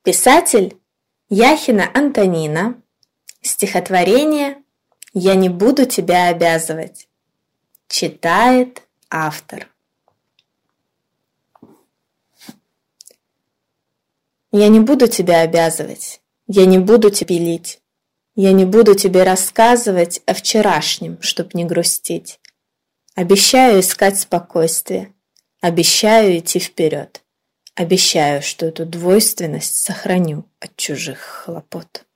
Писатель Яхина Антонина. Стихотворение «Я не буду тебя обязывать». Читает автор. Я не буду тебя обязывать, я не буду тебя пилить, я не буду тебе рассказывать о вчерашнем, чтоб не грустить. Обещаю искать спокойствие, обещаю идти вперед, обещаю, что эту двойственность сохраню от чужих хлопот.